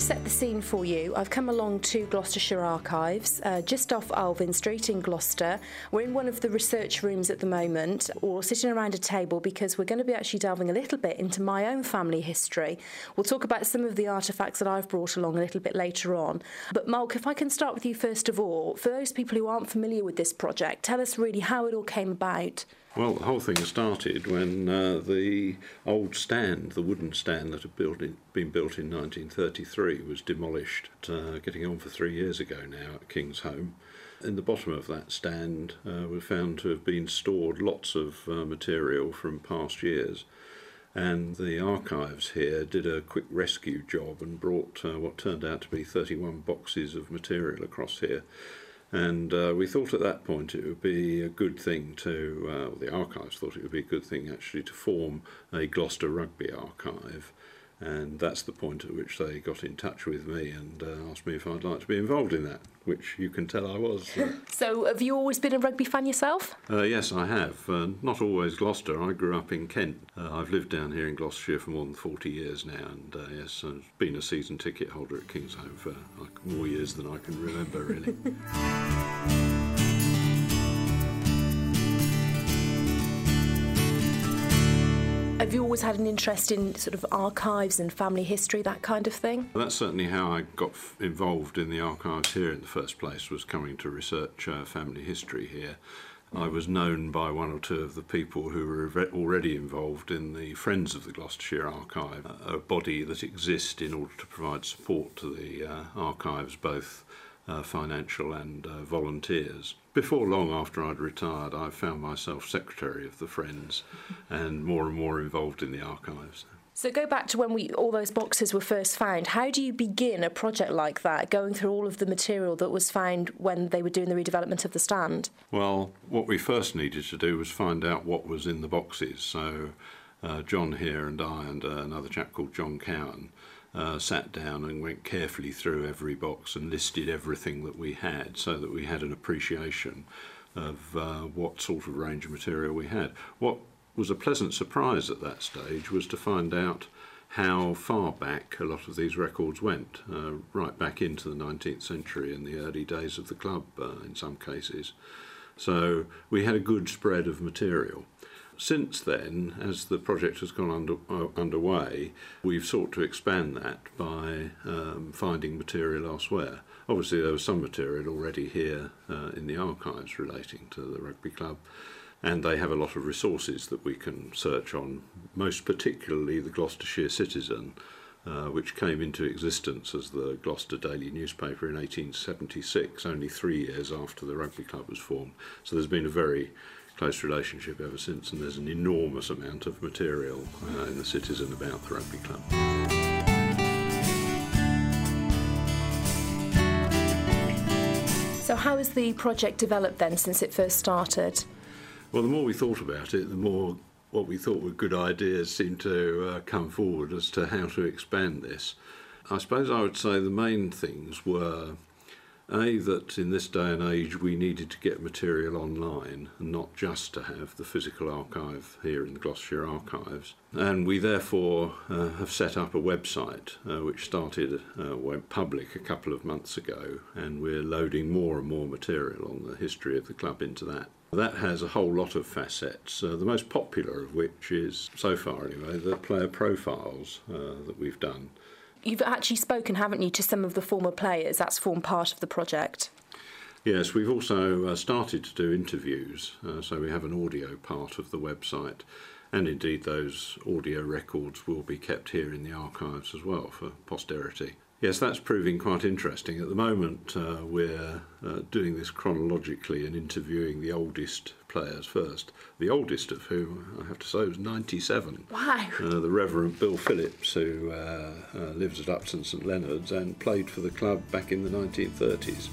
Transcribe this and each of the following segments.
set the scene for you, I've come along to Gloucestershire Archives, just off Alvin Street in Gloucester. We're in one of the research rooms at the moment, or sitting around a table, because we're going to be actually delving a little bit into my own family history. We'll talk about some of the artefacts that I've brought along a little bit later on. But Malk, if I can start with you first of all, for those people who aren't familiar with this project, tell us really how it all came about. Well, the whole thing started when the old stand, the wooden stand that had been built in 1933, was demolished, getting on for 3 years ago now at King's Home. In the bottom of that stand were found to have been stored lots of material from past years. And the archives here did a quick rescue job and brought what turned out to be 31 boxes of material across here. And we thought at that point it would be a good thing the archives thought it would be a good thing actually to form a Gloucester Rugby archive. And that's the point at which they got in touch with me and asked me if I'd like to be involved in that, which you can tell I was. So have you always been a rugby fan yourself? Yes, I have. Not always Gloucester. I grew up in Kent. I've lived down here in Gloucestershire for more than 40 years now, and yes, I've been a season ticket holder at King's Home for more years than I can remember, really. Have you always had an interest in sort of archives and family history, that kind of thing? That's certainly how I got involved in the archives here in the first place, was coming to research family history here. I was known by one or two of the people who were already involved in the Friends of the Gloucestershire Archive, a body that exists in order to provide support to the archives, both financial and volunteers. Before long after I'd retired, I found myself secretary of the Friends and more involved in the archives. So go back to when all those boxes were first found. How do you begin a project like that, going through all of the material that was found when they were doing the redevelopment of the stand? Well, what we first needed to do was find out what was in the boxes. So John here and I and another chap called John Cowan sat down and went carefully through every box and listed everything that we had, so that we had an appreciation of what sort of range of material we had. What was a pleasant surprise at that stage was to find out how far back a lot of these records went, right back into the 19th century and the early days of the club in some cases. So we had a good spread of material. Since then, as the project has gone underway, we've sought to expand that by finding material elsewhere. Obviously, there was some material already here in the archives relating to the rugby club, and they have a lot of resources that we can search on, most particularly the Gloucestershire Citizen, which came into existence as the Gloucester Daily newspaper in 1876, only 3 years after the rugby club was formed. So there's been a very close relationship ever since, and there's an enormous amount of material in the Citizen about the rugby club. So how has the project developed then since it first started? Well, the more we thought about it, the more what we thought were good ideas seemed to come forward as to how to expand this. I suppose I would say the main things were that in this day and age we needed to get material online and not just to have the physical archive here in the Gloucestershire Archives. And we therefore have set up a website which went public a couple of months ago, and we're loading more and more material on the history of the club into that. That has a whole lot of facets, the most popular of which is, so far anyway, the player profiles that we've done. You've actually spoken, haven't you, to some of the former players? That's formed part of the project. Yes, we've also started to do interviews, so we have an audio part of the website, and indeed those audio records will be kept here in the archives as well for posterity. Yes, that's proving quite interesting. At the moment, we're doing this chronologically and interviewing the oldest players first. The oldest of whom, I have to say, was 97. Wow! The Reverend Bill Phillips, who lives at Upton St Leonard's and played for the club back in the 1930s.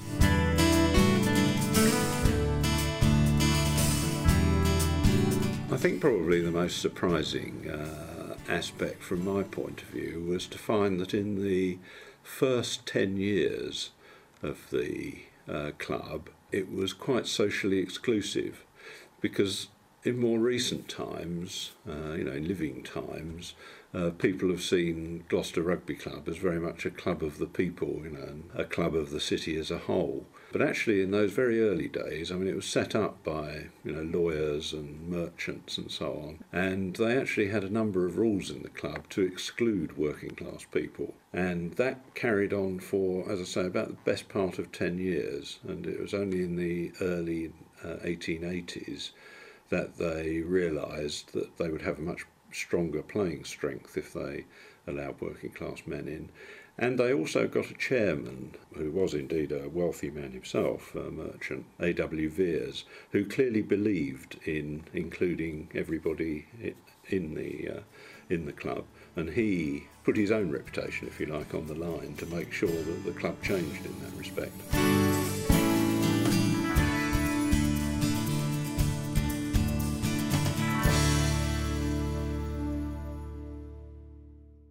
I think probably the most surprising aspect from my point of view was to find that in the first 10 years of the club, it was quite socially exclusive, because in more recent times, in living times, people have seen Gloucester Rugby Club as very much a club of the people, and a club of the city as a whole. But actually, in those very early days, I mean, it was set up by lawyers and merchants and so on, and they actually had a number of rules in the club to exclude working class people, and that carried on for, as I say, about the best part of 10 years, and it was only in the early 1880s that they realised that they would have a much stronger playing strength if they allowed working class men in. And they also got a chairman, who was indeed a wealthy man himself, a merchant, A.W. Veers, who clearly believed in including everybody in the club, and he put his own reputation, if you like, on the line to make sure that the club changed in that respect.